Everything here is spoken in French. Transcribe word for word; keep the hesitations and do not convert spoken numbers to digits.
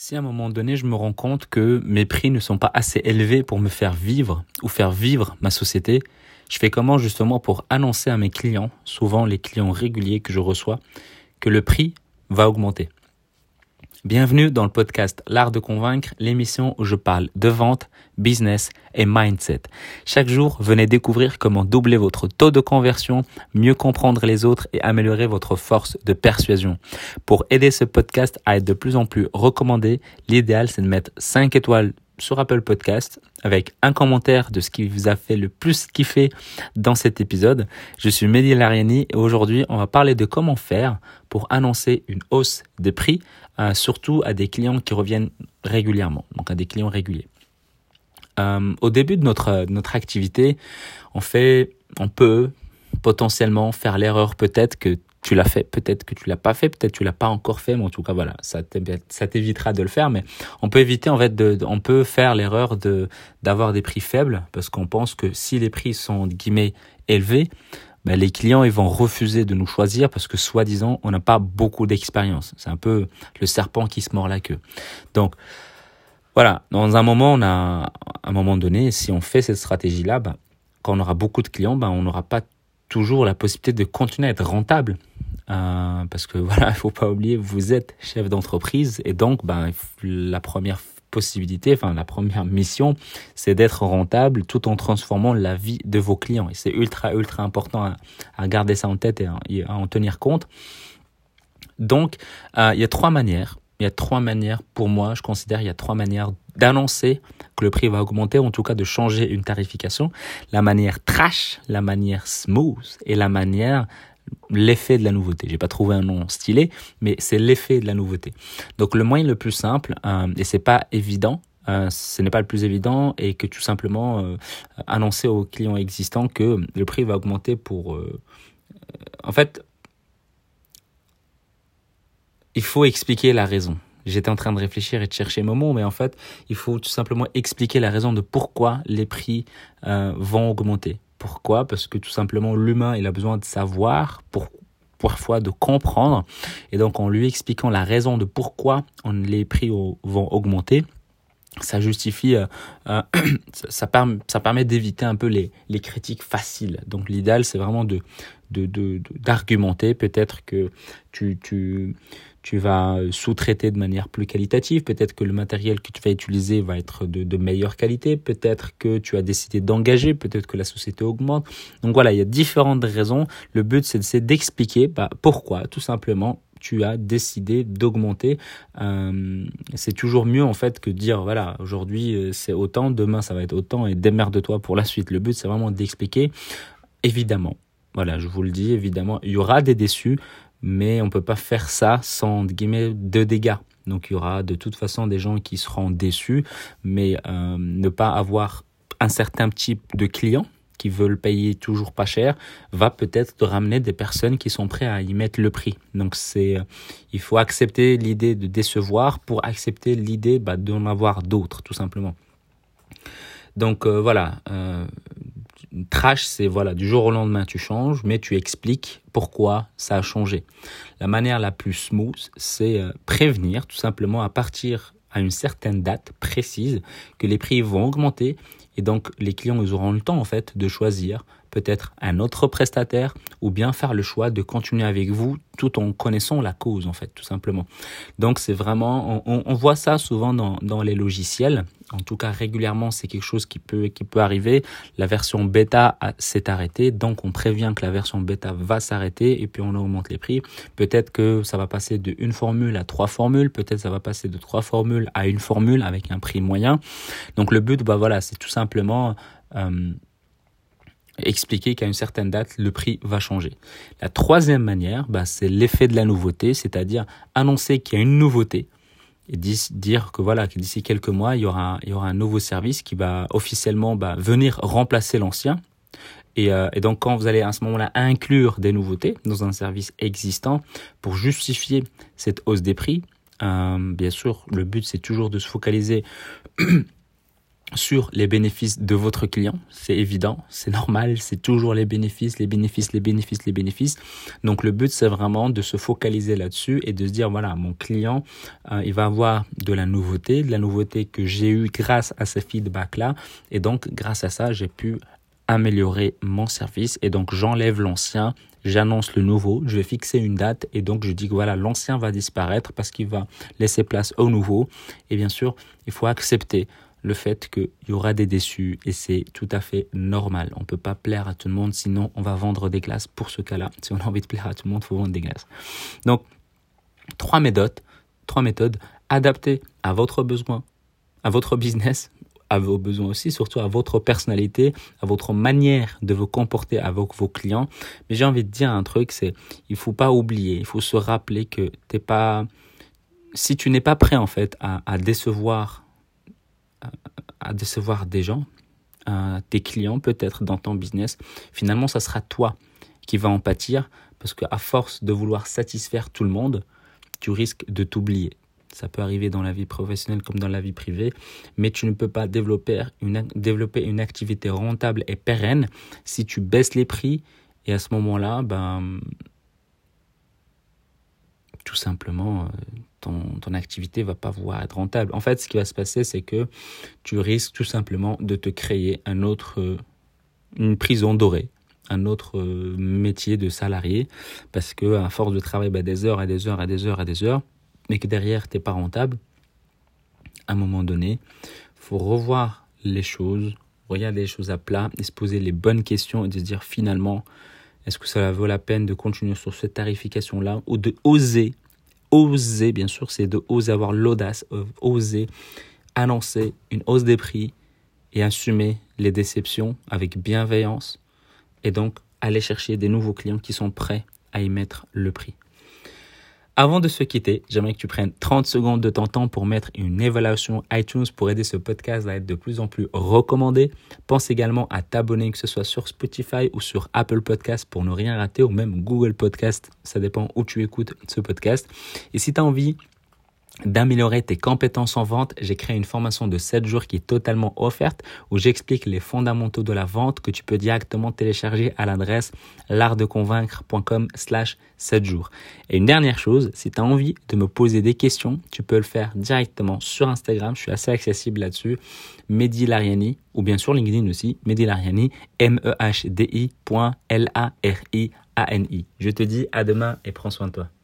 Si à un moment donné, je me rends compte que mes prix ne sont pas assez élevés pour me faire vivre ou faire vivre ma société, je fais comment justement pour annoncer à mes clients, souvent les clients réguliers que je reçois, que le prix va augmenter. Bienvenue dans le podcast L'Art de Convaincre, l'émission où je parle de vente, business et mindset. Chaque jour, venez découvrir comment doubler votre taux de conversion, mieux comprendre les autres et améliorer votre force de persuasion. Pour aider ce podcast à être de plus en plus recommandé, l'idéal c'est de mettre cinq étoiles sur Apple Podcast avec un commentaire de ce qui vous a fait le plus kiffer dans cet épisode. Je suis Mehdi Lariani et aujourd'hui, on va parler de comment faire pour annoncer une hausse des prix, euh, surtout à des clients qui reviennent régulièrement, donc à des clients réguliers. Euh, au début de notre, notre activité, on fait, on peut potentiellement faire l'erreur peut-être que tu l'as fait, peut-être que tu l'as pas fait, peut-être que tu l'as pas encore fait, mais en tout cas voilà, ça t'évitera de le faire. Mais on peut éviter en fait, de, de, on peut faire l'erreur de d'avoir des prix faibles parce qu'on pense que si les prix sont entre guillemets élevés, ben, les clients ils vont refuser de nous choisir parce que soi-disant on n'a pas beaucoup d'expérience. C'est un peu le serpent qui se mord la queue. Donc voilà, dans un moment, on a, à un moment donné, si on fait cette stratégie-là, ben, quand on aura beaucoup de clients, ben, on n'aura pas toujours la possibilité de continuer à être rentable. Euh, parce que voilà, il faut pas oublier, vous êtes chef d'entreprise et donc ben, la première possibilité, enfin la première mission, c'est d'être rentable tout en transformant la vie de vos clients. Et c'est ultra, ultra important à, à garder ça en tête et à, et à en tenir compte. Donc, euh, il y a trois manières. Il y a trois manières, pour moi, je considère il y a trois manières d'annoncer que le prix va augmenter, en tout cas de changer une tarification. La manière trash, la manière smooth et la manière l'effet de la nouveauté. J'ai pas trouvé un nom stylé, mais c'est l'effet de la nouveauté. Donc le moyen le plus simple, euh, et c'est pas évident, euh, ce n'est pas le plus évident, et que tout simplement euh, annoncer aux clients existants que le prix va augmenter pour... Euh, en fait, il faut expliquer la raison. J'étais en train de réfléchir et de chercher mes mots, mais en fait, il faut tout simplement expliquer la raison de pourquoi les prix euh, vont augmenter. Pourquoi ? Parce que tout simplement, l'humain, il a besoin de savoir, pour, parfois de comprendre. Et donc, en lui expliquant la raison de pourquoi on, les prix au, vont augmenter, ça justifie, euh, euh, ça, ça, permet, ça permet d'éviter un peu les, les critiques faciles. Donc, l'idéal, c'est vraiment de, de, de, de, d'argumenter. Peut-être que tu... tu Tu vas sous-traiter de manière plus qualitative. Peut-être que le matériel que tu vas utiliser va être de, de meilleure qualité. Peut-être que tu as décidé d'engager. Peut-être que la société augmente. Donc voilà, il y a différentes raisons. Le but, c'est, c'est d'expliquer bah, pourquoi, tout simplement, tu as décidé d'augmenter. Euh, c'est toujours mieux en fait que de dire voilà, aujourd'hui c'est autant, demain ça va être autant et démerde-toi pour la suite. Le but, c'est vraiment d'expliquer. Évidemment, voilà, je vous le dis, évidemment, il y aura des déçus. Mais on ne peut pas faire ça sans guillemets, de dégâts. Donc il y aura de toute façon des gens qui seront déçus, mais euh, ne pas avoir un certain type de clients qui veulent payer toujours pas cher va peut-être te ramener des personnes qui sont prêtes à y mettre le prix. Donc c'est, il faut accepter l'idée de décevoir pour accepter l'idée bah, d'en avoir d'autres, tout simplement. Donc euh, voilà, euh, trash, c'est voilà, du jour au lendemain tu changes, mais tu expliques pourquoi ça a changé. La manière la plus smooth, c'est euh, prévenir tout simplement à partir à une certaine date précise que les prix vont augmenter et donc les clients ils auront le temps en fait de choisir peut-être un autre prestataire ou bien faire le choix de continuer avec vous tout en connaissant la cause en fait tout simplement. Donc c'est vraiment, on, on voit ça souvent dans, dans les logiciels. En tout cas régulièrement c'est quelque chose qui peut, qui peut arriver. La version bêta a, s'est arrêtée, donc on prévient que la version bêta va s'arrêter et puis on augmente les prix. Peut-être que ça va passer de une formule à trois formules, peut-être ça va passer de trois formules à une formule avec un prix moyen. Donc le but bah voilà, c'est tout simplement euh, expliquer qu'à une certaine date, le prix va changer. La troisième manière, bah, c'est l'effet de la nouveauté, c'est-à-dire annoncer qu'il y a une nouveauté et dire que voilà, que d'ici quelques mois, il y aura, il y aura un nouveau service qui va officiellement bah, venir remplacer l'ancien. Et, euh, et donc, quand vous allez à ce moment-là inclure des nouveautés dans un service existant pour justifier cette hausse des prix, euh, bien sûr, le but, c'est toujours de se focaliser sur les bénéfices de votre client, c'est évident, c'est normal, c'est toujours les bénéfices, les bénéfices, les bénéfices, les bénéfices. Donc le but, c'est vraiment de se focaliser là-dessus et de se dire, voilà, mon client, euh, il va avoir de la nouveauté, de la nouveauté que j'ai eue grâce à ces feedbacks-là. Et donc, grâce à ça, j'ai pu améliorer mon service. Et donc, j'enlève l'ancien, j'annonce le nouveau, je vais fixer une date. Et donc, je dis que voilà, l'ancien va disparaître parce qu'il va laisser place au nouveau. Et bien sûr, il faut accepter le fait qu'il y aura des déçus et c'est tout à fait normal. On ne peut pas plaire à tout le monde, sinon on va vendre des glaces. Pour ce cas-là, si on a envie de plaire à tout le monde, il faut vendre des glaces. Donc, trois méthodes, trois méthodes adaptées à votre besoin, à votre business, à vos besoins aussi, surtout à votre personnalité, à votre manière de vous comporter avec vos clients. Mais j'ai envie de dire un truc, c'est il ne faut pas oublier, il faut se rappeler que t'es pas, si tu n'es pas prêt en fait à, à décevoir à décevoir des gens, euh, tes clients peut-être dans ton business, finalement ça sera toi qui va en pâtir parce qu'à force de vouloir satisfaire tout le monde, tu risques de t'oublier. Ça peut arriver dans la vie professionnelle comme dans la vie privée, mais tu ne peux pas développer une, développer une activité rentable et pérenne si tu baisses les prix et à ce moment-là, ben, tout simplement, ton, ton activité va pas pouvoir être rentable. En fait, ce qui va se passer, c'est que tu risques tout simplement de te créer un autre, une prison dorée, un autre métier de salarié, parce que à force de travailler bah, des heures et des heures et des heures et des heures, mais que derrière, tu n'es pas rentable, à un moment donné, il faut revoir les choses, regarder les choses à plat et se poser les bonnes questions et de se dire finalement, est-ce que ça vaut la peine de continuer sur cette tarification-là ou de oser, oser, bien sûr, c'est de oser avoir l'audace, euh, oser annoncer une hausse des prix et assumer les déceptions avec bienveillance et donc aller chercher des nouveaux clients qui sont prêts à y mettre le prix. Avant de se quitter, j'aimerais que tu prennes trente secondes de ton temps pour mettre une évaluation iTunes pour aider ce podcast à être de plus en plus recommandé. Pense également à t'abonner, que ce soit sur Spotify ou sur Apple Podcast pour ne rien rater, ou même Google Podcast. Ça dépend où tu écoutes ce podcast. Et si tu as envie d'améliorer tes compétences en vente, j'ai créé une formation de sept jours qui est totalement offerte où j'explique les fondamentaux de la vente que tu peux directement télécharger à l'adresse l'artdeconvaincre.com slash sept jours. Et une dernière chose, si tu as envie de me poser des questions, tu peux le faire directement sur Instagram. Je suis assez accessible là-dessus. Mehdi Lariani ou bien sur LinkedIn aussi. Mehdi Lariani, M E H D I L A R I A N I. Je te dis à demain et prends soin de toi.